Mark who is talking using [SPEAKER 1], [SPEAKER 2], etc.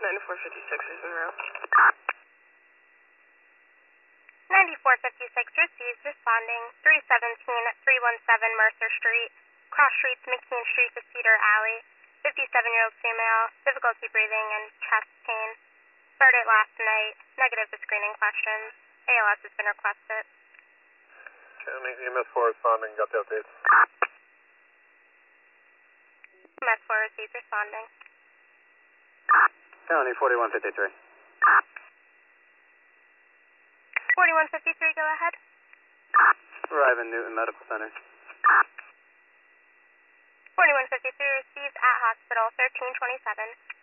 [SPEAKER 1] 9456 is en route.
[SPEAKER 2] 9456 receives, responding 317-317 Mercer Street, cross streets McKean Street to Cedar Alley, 57-year-old female, difficulty breathing and chest pain. Started last night, negative to screening questions. ALS has been requested.
[SPEAKER 3] County EMS4 responding, got the updates.
[SPEAKER 2] EMS4 receives, responding.
[SPEAKER 4] County 4153.
[SPEAKER 2] 4153, go ahead.
[SPEAKER 4] Arriving Newton Medical Center.
[SPEAKER 2] 4153 receives at hospital 1327.